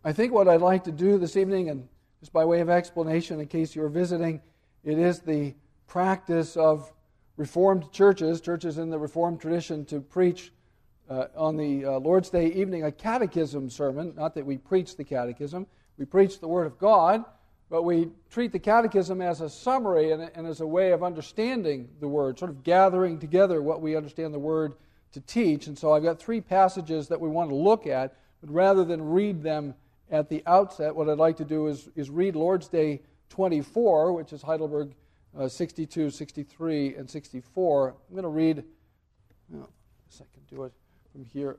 I think what I'd like to do this evening, and just by way of explanation in case you're visiting, it is the practice of Reformed churches in the Reformed tradition, to preach on the Lord's Day evening a catechism sermon. Not that we preach the catechism, we preach the Word of God, but we treat the catechism as a summary and as a way of understanding the Word, sort of gathering together what we understand the Word to teach. And so I've got 3 passages that we want to look at, but rather than read them at the outset, what I'd like to do is read Lord's Day 24, which is Heidelberg 62, 63, and 64. I'm going to read, I guess I can do it from here.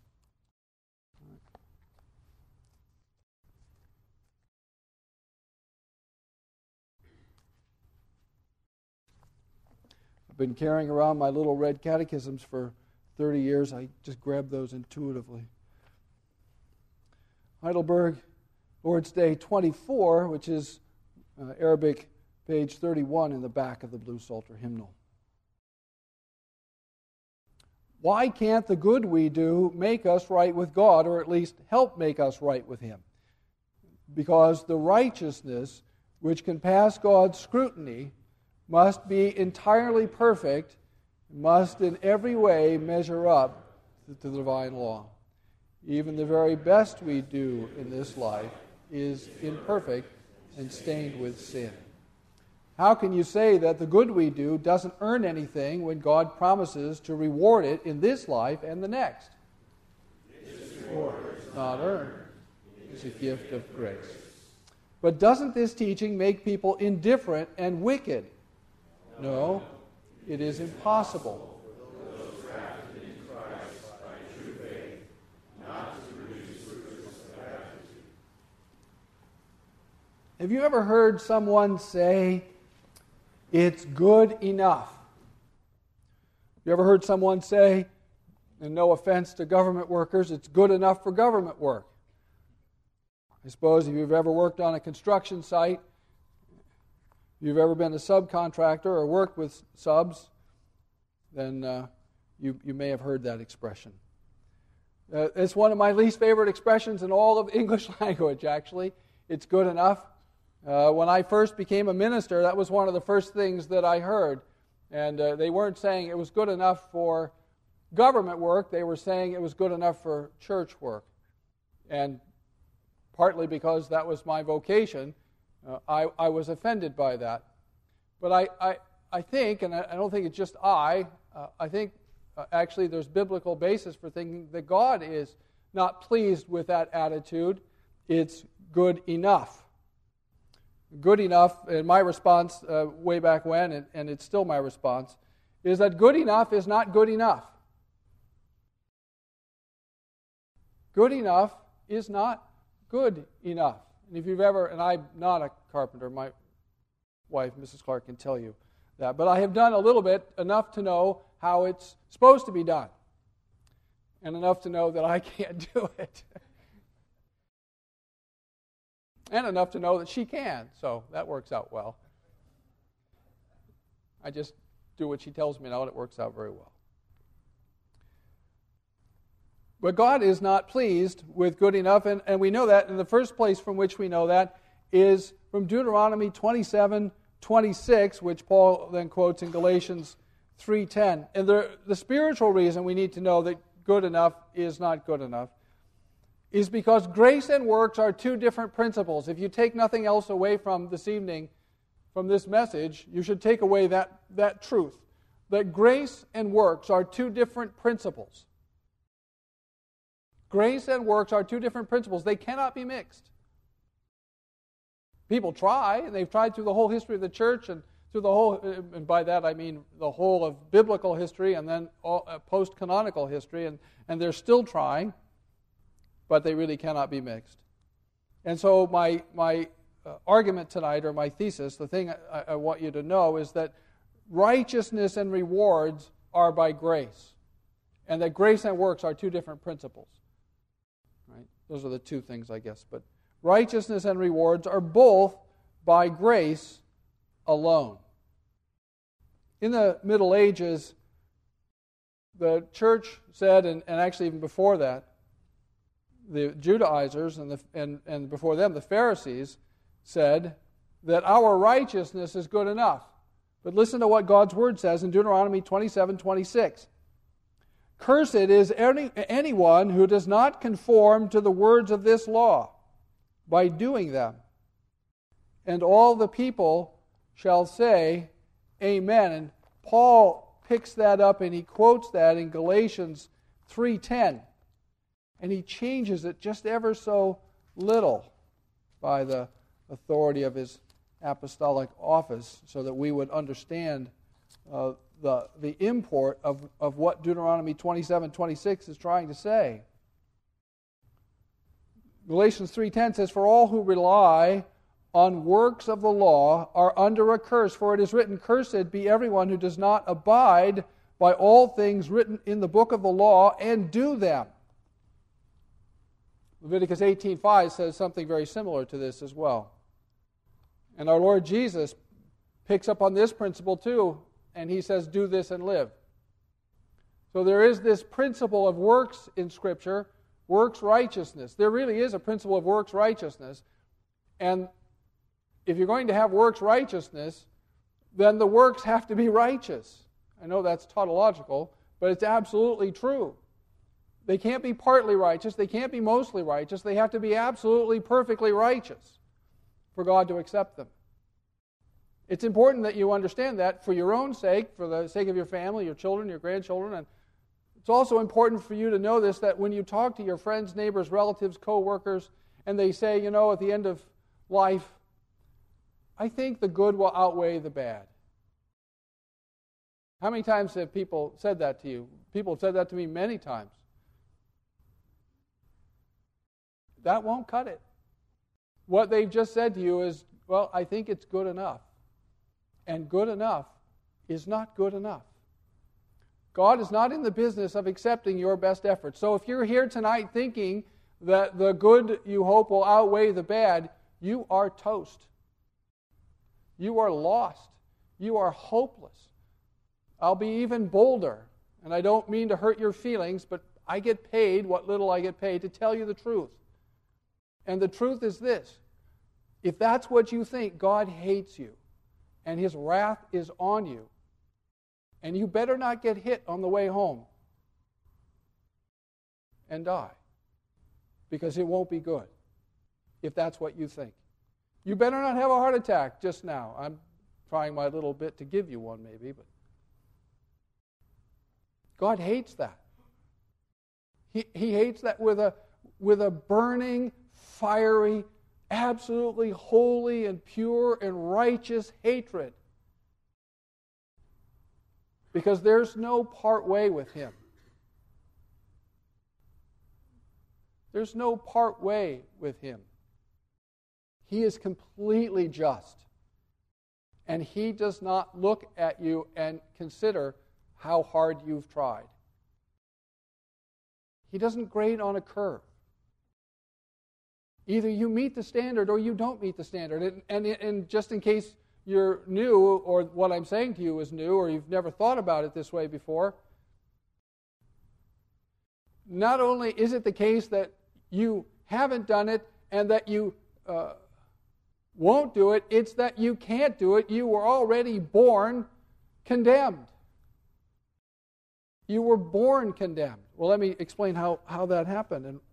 I've been carrying around my little red catechisms for 30 years. I just grab those intuitively. Heidelberg, Lord's Day 24, which is Arabic page 31 in the back of the Blue Psalter hymnal. Why can't the good we do make us right with God, or at least help make us right with Him? Because the righteousness which can pass God's scrutiny must be entirely perfect, must in every way measure up to the divine law. Even the very best we do in this life is imperfect and stained with sin. How can you say that the good we do doesn't earn anything when God promises to reward it in this life and the next? This reward is not earned. It is a gift of grace. But doesn't this teaching make people indifferent and wicked? No, it is impossible. Have you ever heard someone say, "It's good enough"? You ever heard someone say, and no offense to government workers, "It's good enough for government work"? I suppose if you've ever worked on a construction site, if you've ever been a subcontractor or worked with subs, then you may have heard that expression. It's one of my least favorite expressions in all of English language, actually. It's good enough. When I first became a minister, that was one of the first things that I heard. And they weren't saying it was good enough for government work. They were saying it was good enough for church work. And partly because that was my vocation, I was offended by that. But I think, and I don't think it's just I think actually there's biblical basis for thinking that God is not pleased with that attitude. It's good enough. Good enough, and my response way back when, and it's still my response, is that good enough is not good enough. Good enough is not good enough. And if you've ever, and I'm not a carpenter, my wife, Mrs. Clark, can tell you that, but I have done a little bit, enough to know how it's supposed to be done, and enough to know that I can't do it. And enough to know that she can, so that works out well. I just do what she tells me now, and it works out very well. But God is not pleased with good enough, and we know that, and the first place from which we know that is from Deuteronomy 27:26, which Paul then quotes in Galatians 3:10. And the spiritual reason we need to know that good enough is not good enough is because grace and works are 2 different principles. If you take nothing else away from this evening, from this message, you should take away that truth, that grace and works are 2 different principles. Grace and works are 2 different principles. They cannot be mixed. People try, and they've tried through the whole history of the church, and through the whole, and by that I mean the whole of biblical history and then post-canonical history, and they're still trying, but they really cannot be mixed. And so my argument tonight, or my thesis, the thing I want you to know is that righteousness and rewards are by grace, and that grace and works are 2 different principles. Right? Those are the 2 things, I guess. But righteousness and rewards are both by grace alone. In the Middle Ages, the church said, and actually even before that the Judaizers and before them the Pharisees said that our righteousness is good enough. But listen to what God's Word says in Deuteronomy 27:26. Cursed is anyone who does not conform to the words of this law by doing them. And all the people shall say, Amen. And Paul picks that up and he quotes that in Galatians 3:10. And he changes it just ever so little by the authority of his apostolic office so that we would understand the import of what Deuteronomy 27:26 is trying to say. Galatians 3:10 says, For all who rely on works of the law are under a curse, for it is written, Cursed be everyone who does not abide by all things written in the book of the law and do them. Leviticus 18:5 says something very similar to this as well. And our Lord Jesus picks up on this principle too, and he says, do this and live. So there is this principle of works in Scripture, works righteousness. There really is a principle of works righteousness. And if you're going to have works righteousness, then the works have to be righteous. I know that's tautological, but it's absolutely true. They can't be partly righteous. They can't be mostly righteous. They have to be absolutely perfectly righteous for God to accept them. It's important that you understand that for your own sake, for the sake of your family, your children, your grandchildren. And it's also important for you to know this, that when you talk to your friends, neighbors, relatives, co-workers, and they say, at the end of life, I think the good will outweigh the bad. How many times have people said that to you? People have said that to me many times. That won't cut it. What they've just said to you is, well, I think it's good enough. And good enough is not good enough. God is not in the business of accepting your best efforts. So if you're here tonight thinking that the good you hope will outweigh the bad, you are toast. You are lost. You are hopeless. I'll be even bolder, and I don't mean to hurt your feelings, but I get paid what little I get paid to tell you the truth. And the truth is this. If that's what you think, God hates you, and His wrath is on you, and you better not get hit on the way home and die, because it won't be good if that's what you think. You better not have a heart attack just now. I'm trying my little bit to give you one maybe, but God hates that. He hates that with a burning, fiery, absolutely holy and pure and righteous hatred. Because there's no part way with Him. There's no part way with Him. He is completely just. And He does not look at you and consider how hard you've tried. He doesn't grade on a curve. Either you meet the standard or you don't meet the standard. And just in case you're new, or what I'm saying to you is new, or you've never thought about it this way before, not only is it the case that you haven't done it and that you won't do it, it's that you can't do it. You were already born condemned. You were born condemned. Well, let me explain how that happened. And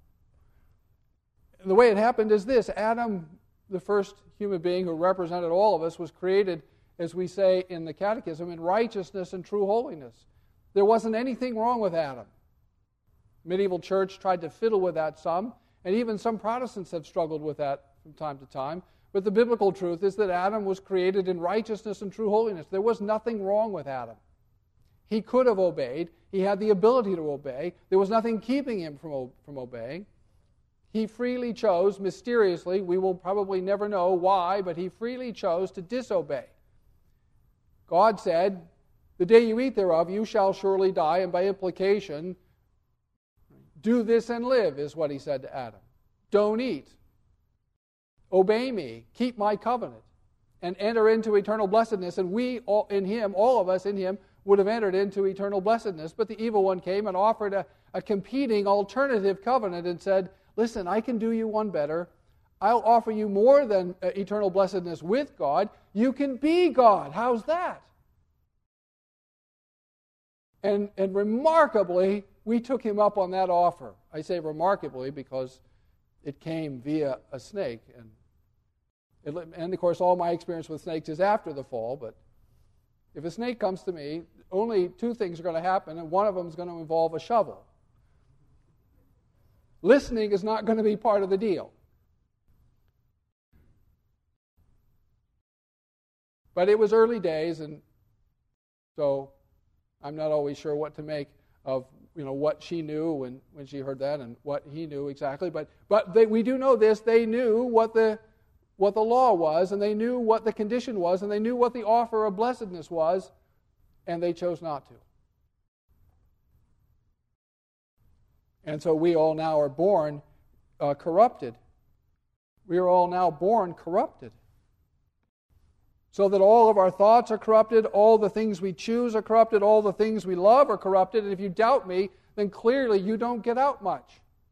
the way it happened is this. Adam, the first human being who represented all of us, was created, as we say in the Catechism, in righteousness and true holiness. There wasn't anything wrong with Adam. Medieval church tried to fiddle with that some, and even some Protestants have struggled with that from time to time. But the biblical truth is that Adam was created in righteousness and true holiness. There was nothing wrong with Adam. He could have obeyed. He had the ability to obey. There was nothing keeping him from obeying. He freely chose, mysteriously, we will probably never know why, but he freely chose to disobey. God said, the day you eat thereof, you shall surely die, and by implication, do this and live, is what He said to Adam. Don't eat. Obey me. Keep my covenant. And enter into eternal blessedness. And we, all in Him, all of us in Him, would have entered into eternal blessedness. But the evil one came and offered a competing alternative covenant and said, listen, I can do you one better. I'll offer you more than eternal blessedness with God. You can be God. How's that? And remarkably, we took him up on that offer. I say remarkably because it came via a snake. And of course, all my experience with snakes is after the fall. But if a snake comes to me, only two things are going to happen, and one of them is going to involve a shovel. Listening is not going to be part of the deal. But it was early days, and so I'm not always sure what to make of what she knew when she heard that and what he knew exactly. But we do know this: they knew what the law was, and they knew what the condition was, and they knew what the offer of blessedness was, and they chose not to. And so we all now are born corrupted. We are all now born corrupted. So that all of our thoughts are corrupted, all the things we choose are corrupted, all the things we love are corrupted, and if you doubt me, then clearly you don't get out much.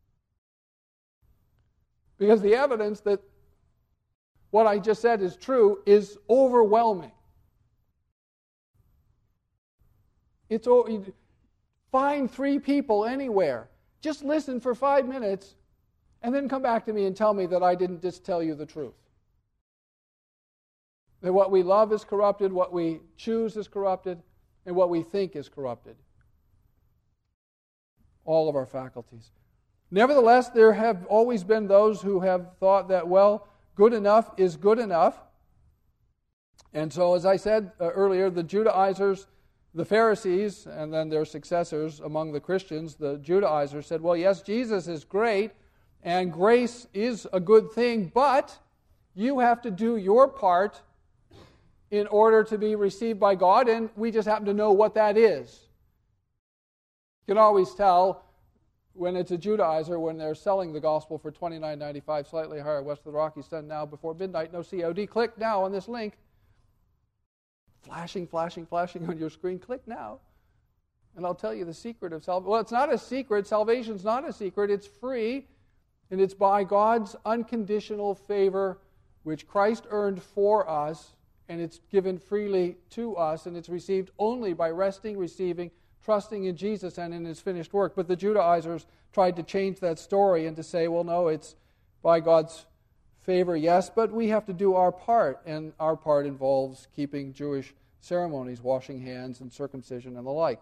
Because the evidence that what I just said is true is overwhelming. Find 3 people anywhere. Just listen for 5 minutes and then come back to me and tell me that I didn't just tell you the truth. That what we love is corrupted, what we choose is corrupted, and what we think is corrupted. All of our faculties. Nevertheless, there have always been those who have thought that, well, good enough is good enough. And so, as I said earlier, the Judaizers, the Pharisees, and then their successors among the Christians, the Judaizers said, well, yes, Jesus is great, and grace is a good thing, but you have to do your part in order to be received by God, and we just happen to know what that is. You can always tell when it's a Judaizer when they're selling the gospel for $29.95, slightly higher, west of the Rockies, done now before midnight, no COD. Click now on this link. Flashing on your screen. Click now. And I'll tell you the secret of salvation. Well, it's not a secret. Salvation's not a secret. It's free, and it's by God's unconditional favor, which Christ earned for us, and it's given freely to us, and it's received only by resting, receiving, trusting in Jesus and in his finished work. But the Judaizers tried to change that story and to say, well, no, it's by God's favor, yes, but we have to do our part, and our part involves keeping Jewish ceremonies, washing hands and circumcision and the like.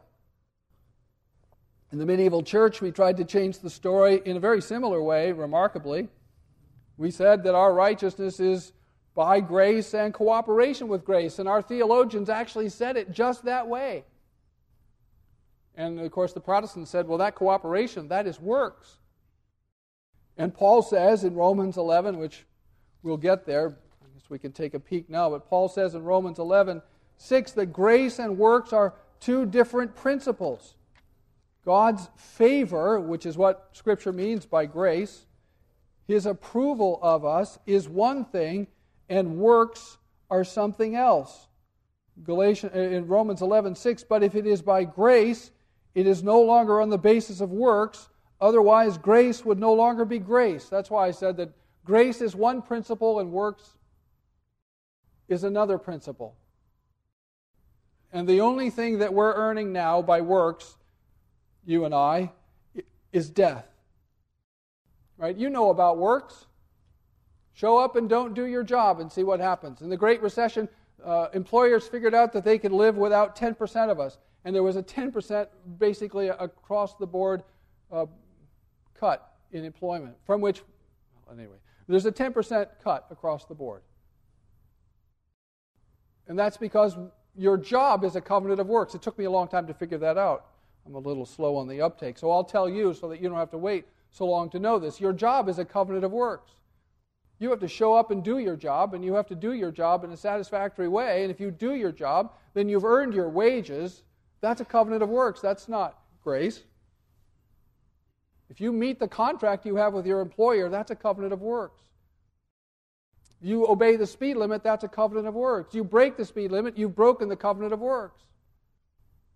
In the medieval church, we tried to change the story in a very similar way, remarkably. We said that our righteousness is by grace and cooperation with grace, and our theologians actually said it just that way. And of course the Protestants said, well, that cooperation, that is works. And Paul says in Romans 11, which we'll get there, I guess we can take a peek now, but Paul says in Romans 11:6 that grace and works are two different principles. God's favor, which is what Scripture means by grace, his approval of us is one thing, and works are something else. In Romans 11:6, but if it is by grace, it is no longer on the basis of works, otherwise grace would no longer be grace. That's why I said that grace is one principle and works is another principle. And the only thing that we're earning now by works, you and I, is death. Right? You know about works. Show up and don't do your job and see what happens. In the Great Recession, employers figured out that they could live without 10% of us. And there was a 10% basically across the board cut in employment, from which, anyway, there's a 10% cut across the board. And that's because your job is a covenant of works. It took me a long time to figure that out. I'm a little slow on the uptake. So I'll tell you so that you don't have to wait so long to know this. Your job is a covenant of works. You have to show up and do your job, and you have to do your job in a satisfactory way. And if you do your job, then you've earned your wages. That's a covenant of works. That's not grace. If you meet the contract you have with your employer, that's a covenant of works. You obey the speed limit, that's a covenant of works. You break the speed limit, you've broken the covenant of works.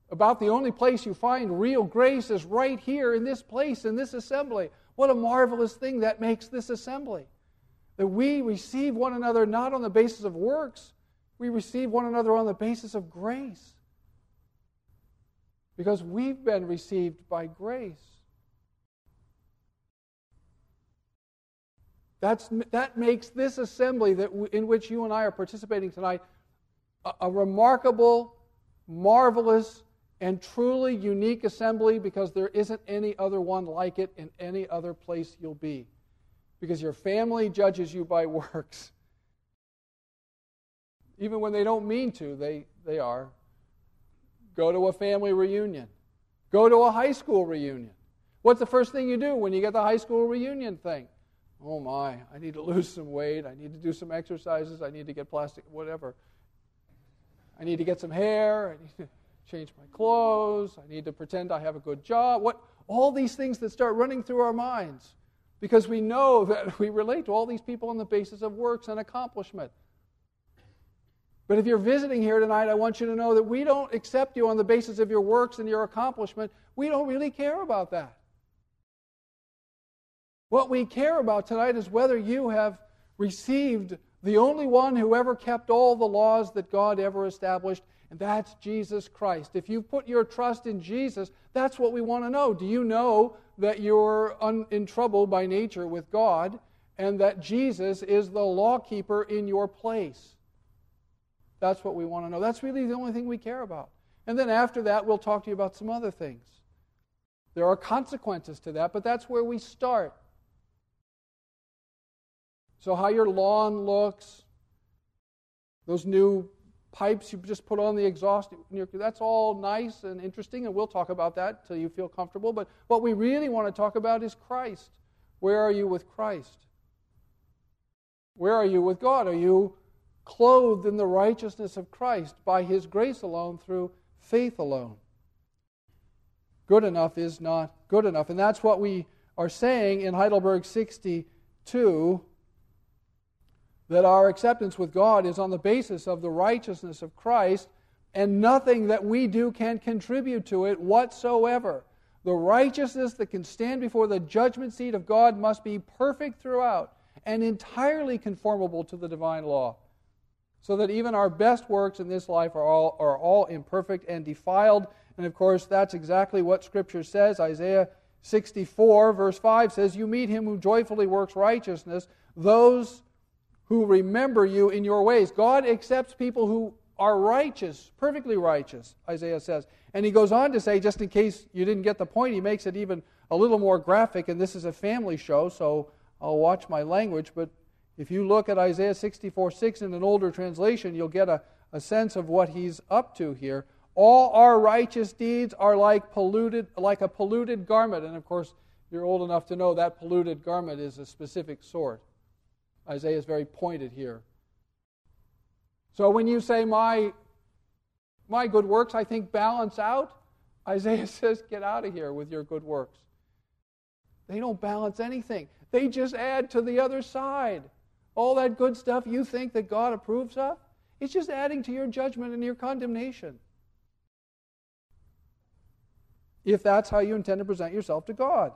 About the only place you find real grace is right here in this place, in this assembly. What a marvelous thing that makes this assembly. That we receive one another not on the basis of works, we receive one another on the basis of grace. Because we've been received by grace. That makes this assembly in which you and I are participating tonight a remarkable, marvelous, and truly unique assembly, because there isn't any other one like it in any other place you'll be. Because your family judges you by works. Even when they don't mean to, they are. Go to a family reunion. Go to a high school reunion. What's the first thing you do when you get the high school reunion thing? Oh my, I need to lose some weight. I need to do some exercises. I need to get plastic, whatever. I need to get some hair. I need to change my clothes. I need to pretend I have a good job. All these things that start running through our minds, because we know that we relate to all these people on the basis of works and accomplishment. But if you're visiting here tonight, I want you to know that we don't accept you on the basis of your works and your accomplishment. We don't really care about that. What we care about tonight is whether you have received the only one who ever kept all the laws that God ever established, and that's Jesus Christ. If you put your trust in Jesus, that's what we want to know. Do you know that you're in trouble by nature with God, and that Jesus is the lawkeeper in your place? That's what we want to know. That's really the only thing we care about. And then after that, we'll talk to you about some other things. There are consequences to that, but that's where we start. So how your lawn looks, those new pipes you just put on the exhaust, that's all nice and interesting, and we'll talk about that till you feel comfortable. But what we really want to talk about is Christ. Where are you with Christ? Where are you with God? Are you clothed in the righteousness of Christ by His grace alone, through faith alone? Good enough is not good enough. And that's what we are saying in Heidelberg 62, that our acceptance with God is on the basis of the righteousness of Christ, and nothing that we do can contribute to it whatsoever. The righteousness that can stand before the judgment seat of God must be perfect throughout and entirely conformable to the divine law, so that even our best works in this life are all imperfect and defiled. And of course, that's exactly what Scripture says. Isaiah 64, verse 5 says, "You meet him who joyfully works righteousness, those who remember you in your ways." God accepts people who are righteous, perfectly righteous, Isaiah says. And he goes on to say, just in case you didn't get the point, he makes it even a little more graphic, and this is a family show, so I'll watch my language, but if you look at Isaiah 64:6 in an older translation, you'll get a sense of what he's up to here. All our righteous deeds are like a polluted garment. And of course, you're old enough to know that polluted garment is a specific sort. Isaiah is very pointed here. So when you say, my good works, I think, balance out, Isaiah says, get out of here with your good works. They don't balance anything. They just add to the other side. All that good stuff you think that God approves of, it's just adding to your judgment and your condemnation. If that's how you intend to present yourself to God.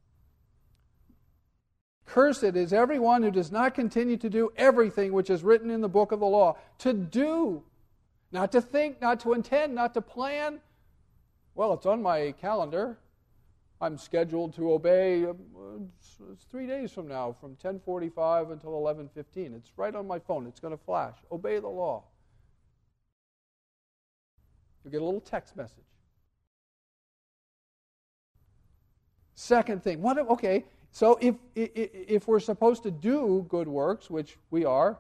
Cursed is everyone who does not continue to do everything which is written in the book of the law. To do, not to think, not to intend, not to plan. Well, it's on my calendar. I'm scheduled to obey. It's 3 days from now, from 10:45 until 11:15. It's right on my phone. It's going to flash. Obey the law. You get a little text message. Second thing. Okay. So if we're supposed to do good works, which we are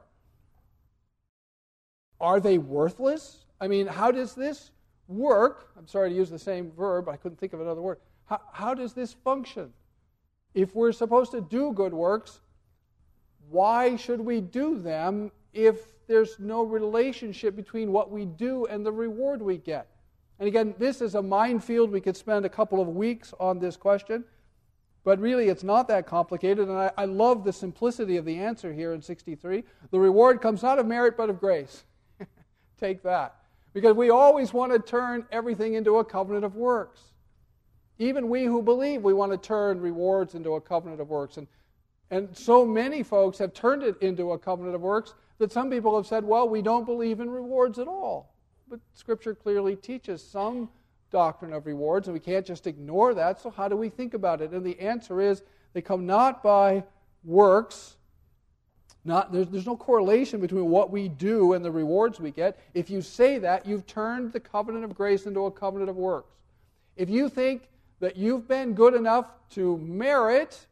they worthless? I mean, how does this work? I'm sorry to use the same verb. I couldn't think of another word. How does this function? If we're supposed to do good works, why should we do them if there's no relationship between what we do and the reward we get? And again, this is a minefield. We could spend a couple of weeks on this question. But really, it's not that complicated, and I love the simplicity of the answer here in 63. The reward comes not of merit, but of grace. Take that. Because we always want to turn everything into a covenant of works. Even we who believe, we want to turn rewards into a covenant of works. And so many folks have turned it into a covenant of works that some people have said, well, we don't believe in rewards at all. But Scripture clearly teaches some doctrine of rewards, and we can't just ignore that. So how do we think about it? And the answer is, they come not by works. There's no correlation between what we do and the rewards we get. If you say that, you've turned the covenant of grace into a covenant of works. If you think that you've been good enough to merit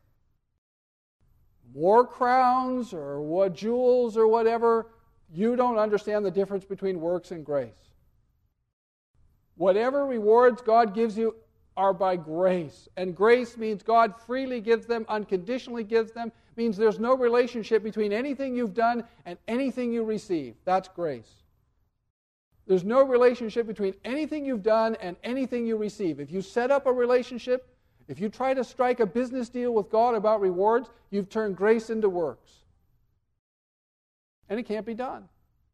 more crowns or what jewels or whatever, you don't understand the difference between works and grace. Whatever rewards God gives you are by grace. And grace means God freely gives them, unconditionally gives them, means there's no relationship between anything you've done and anything you receive. That's grace. There's no relationship between anything you've done and anything you receive. If you set up a relationship, if you try to strike a business deal with God about rewards, you've turned grace into works. And it can't be done.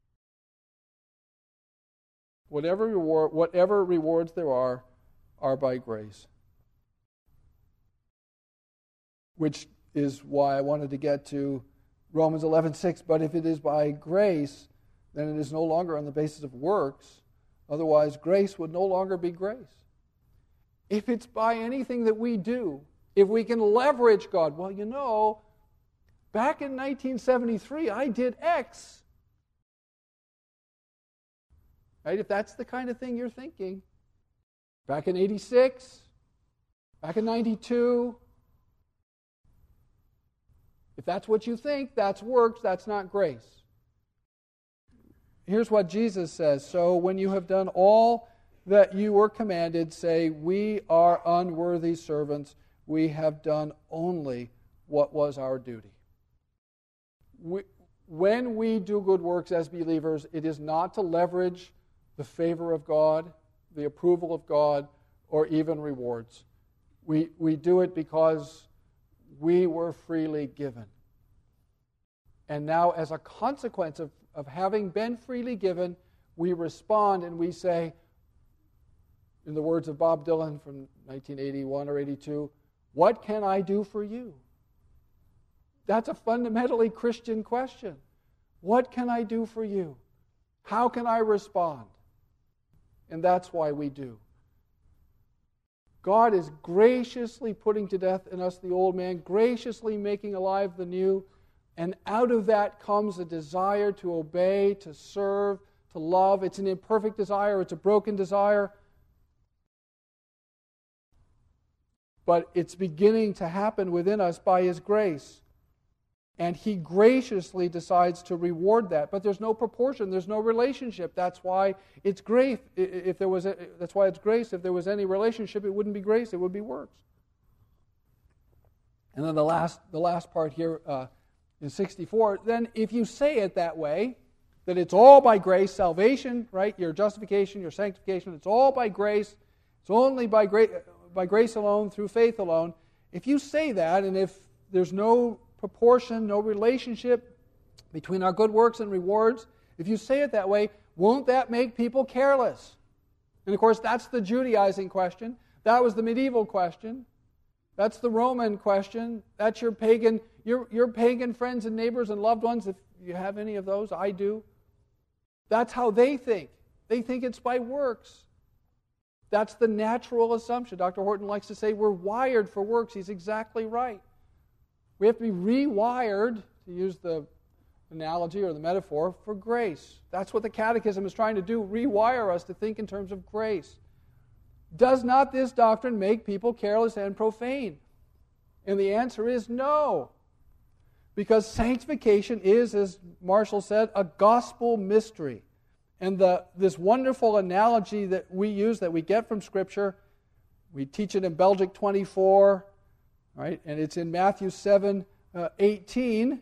Whatever rewards there are by grace. Which is why I wanted to get to Romans 11:6. But if it is by grace, then it is no longer on the basis of works. Otherwise, grace would no longer be grace. If it's by anything that we do, if we can leverage God, well, you know, back in 1973, I did X. Right? If that's the kind of thing you're thinking. Back in 86, back in 92, if that's what you think, that's works, that's not grace. Here's what Jesus says. So when you have done all that you were commanded, say, we are unworthy servants. We have done only what was our duty. When we do good works as believers, it is not to leverage the favor of God, the approval of God, or even rewards. We do it because we were freely given. And now, as a consequence of having been freely given, we respond and we say, in the words of Bob Dylan from 1981 or 82, what can I do for you? That's a fundamentally Christian question. What can I do for you? How can I respond? And that's why we do. God is graciously putting to death in us the old man, graciously making alive the new, and out of that comes a desire to obey, to serve, to love. It's an imperfect desire, it's a broken desire, but it's beginning to happen within us by His grace. And He graciously decides to reward that. But there's no proportion, there's no relationship. That's why it's grace. That's why it's grace. If there was any relationship, it wouldn't be grace, it would be works. And then the last part here in 64, then if you say it that way, that it's all by grace, salvation, right? Your justification, your sanctification, it's all by grace. It's only by grace alone, through faith alone. If you say that, and if there's no proportion, no relationship between our good works and rewards, if you say it that way, won't that make people careless? And of course, that's the Judaizing question. That was the medieval question. That's the Roman question. That's your pagan friends and neighbors and loved ones, if you have any of those. I do. That's how they think. They think it's by works. That's the natural assumption. Dr. Horton likes to say we're wired for works. He's exactly right. We have to be rewired, to use the analogy or the metaphor, for grace. That's what the Catechism is trying to do, rewire us to think in terms of grace. Does not this doctrine make people careless and profane? And the answer is no. Because sanctification is, as Marshall said, a gospel mystery. And this wonderful analogy that we use, that we get from Scripture, we teach it in Belgic 24, right? And it's in Matthew 7:18.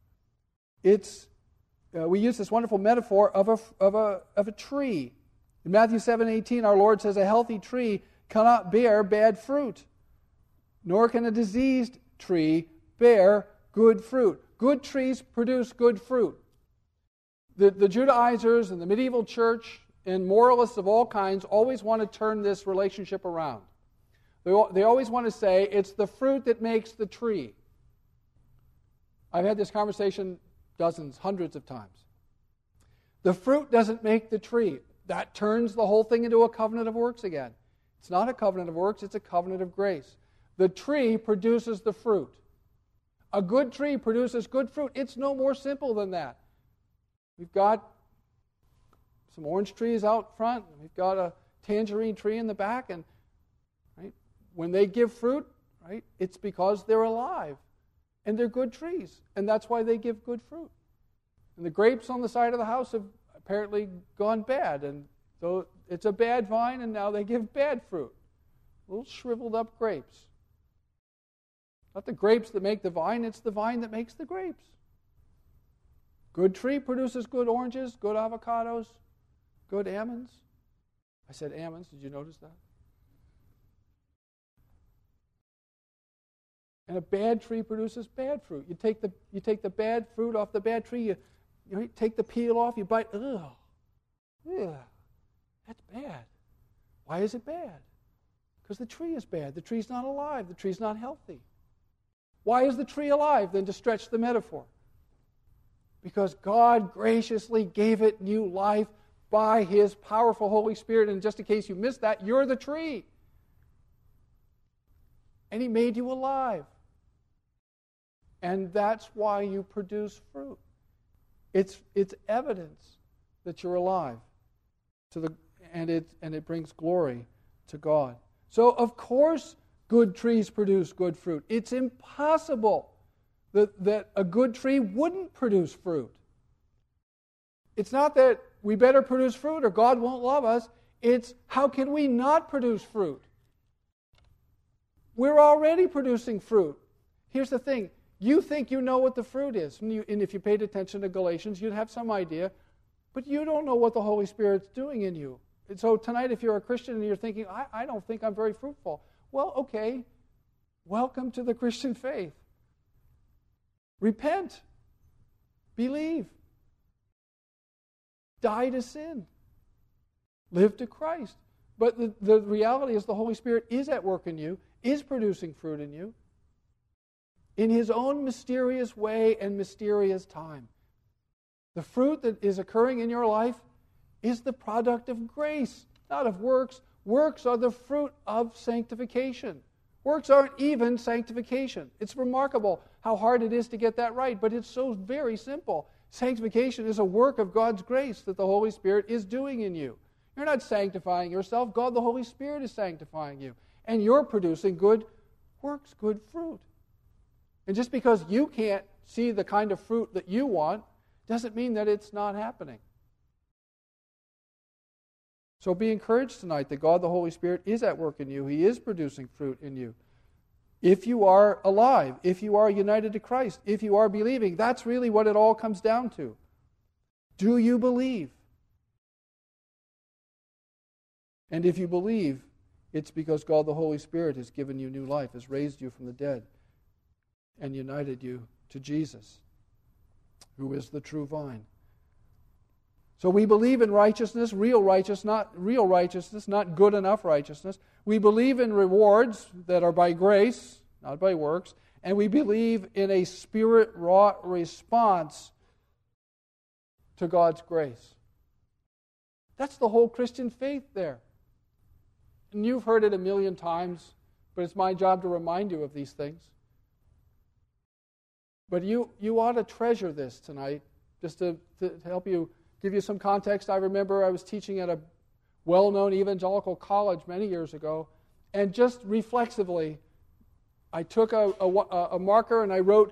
We use this wonderful metaphor of a tree. In Matthew 7:18, our Lord says, a healthy tree cannot bear bad fruit, nor can a diseased tree bear good fruit. Good trees produce good fruit. The Judaizers and the medieval church and moralists of all kinds always want to turn this relationship around. They always want to say it's the fruit that makes the tree. I've had this conversation dozens, hundreds of times. The fruit doesn't make the tree. That turns the whole thing into a covenant of works again. It's not a covenant of works, it's a covenant of grace. The tree produces the fruit. A good tree produces good fruit. It's no more simple than that. We've got some orange trees out front, and we've got a tangerine tree in the back, and right, when they give fruit, right, it's because they're alive, and they're good trees, and that's why they give good fruit. And the grapes on the side of the house have apparently gone bad, and so it's a bad vine, and now they give bad fruit. Little shriveled up grapes. Not the grapes that make the vine, it's the vine that makes the grapes. Good tree produces good oranges, good avocados, good almonds. I said almonds, did you notice that? And a bad tree produces bad fruit. You take the bad fruit off the bad tree, you take the peel off, you bite, ugh, that's bad. Why is it bad? Because the tree is bad. The tree's not alive. The tree's not healthy. Why is the tree alive, then, to stretch the metaphor? Because God graciously gave it new life by His powerful Holy Spirit. And just in case you missed that, you're the tree. And He made you alive. And that's why you produce fruit. It's evidence that you're alive. And it brings glory to God. So, of course, good trees produce good fruit. It's impossible that a good tree wouldn't produce fruit. It's not that we better produce fruit or God won't love us. It's how can we not produce fruit? We're already producing fruit. Here's the thing. You think you know what the fruit is. And if you paid attention to Galatians, you'd have some idea. But you don't know what the Holy Spirit's doing in you. And so tonight, if you're a Christian and you're thinking, I don't think I'm very fruitful. Well, okay. Welcome to the Christian faith. Repent. Believe. Die to sin. Live to Christ. But the reality is the Holy Spirit is at work in you, is producing fruit in you, in His own mysterious way and mysterious time. The fruit that is occurring in your life is the product of grace, not of works. Works are the fruit of sanctification. Works aren't even sanctification. It's remarkable how hard it is to get that right, but it's so very simple. Sanctification is a work of God's grace that the Holy Spirit is doing in you. You're not sanctifying yourself. God, the Holy Spirit, is sanctifying you. And you're producing good works, good fruit. And just because you can't see the kind of fruit that you want doesn't mean that it's not happening. So be encouraged tonight that God, the Holy Spirit, is at work in you. He is producing fruit in you. If you are alive, if you are united to Christ, if you are believing, that's really what it all comes down to. Do you believe? And if you believe, it's because God, the Holy Spirit, has given you new life, has raised you from the dead, and united you to Jesus, who is the true vine. So we believe in righteousness, real righteousness, not good enough righteousness. We believe in rewards that are by grace, not by works, and we believe in a Spirit-wrought response to God's grace. That's the whole Christian faith there. And you've heard it a million times, but it's my job to remind you of these things. But you ought to treasure this tonight, just to help you, give you some context. I remember I was teaching at a well-known evangelical college many years ago, and just reflexively, I took a marker and I wrote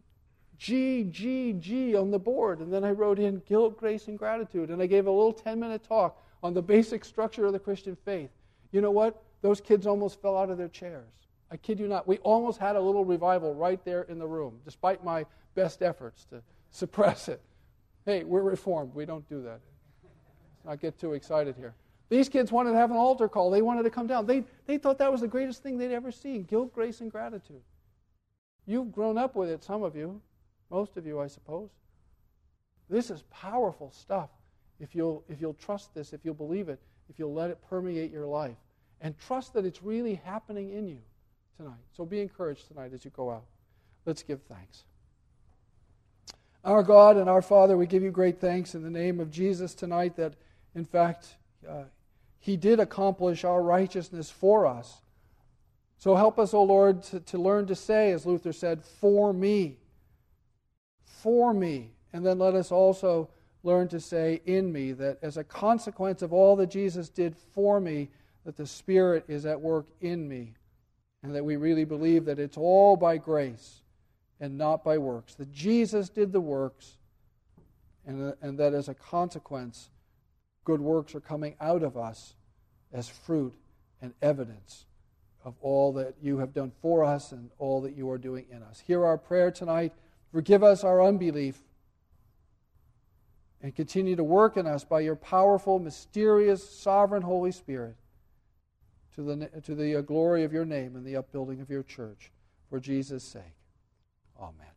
G on the board, and then I wrote in guilt, grace, and gratitude, and I gave a little 10-minute talk on the basic structure of the Christian faith. You know what? Those kids almost fell out of their chairs. I kid you not. We almost had a little revival right there in the room, despite my best efforts to suppress it. Hey, we're Reformed. We don't do that. Let's not get too excited here. These kids wanted to have an altar call. They wanted to come down. They thought that was the greatest thing they'd ever seen, guilt, grace, and gratitude. You've grown up with it, some of you. Most of you, I suppose. This is powerful stuff if you'll trust this, if you'll believe it, if you'll let it permeate your life, and trust that it's really happening in you tonight. So be encouraged tonight as you go out. Let's give thanks. Our God and our Father, we give you great thanks in the name of Jesus tonight that, in fact, He did accomplish our righteousness for us. So help us, O Lord, to learn to say, as Luther said, for me. For me. And then let us also learn to say in me, that as a consequence of all that Jesus did for me, that the Spirit is at work in me, and that we really believe that it's all by grace and not by works, that Jesus did the works, and that as a consequence, good works are coming out of us as fruit and evidence of all that you have done for us and all that you are doing in us. Hear our prayer tonight. Forgive us our unbelief, and continue to work in us by your powerful, mysterious, sovereign Holy Spirit to the glory of your name and the upbuilding of your church. For Jesus' sake. Amen.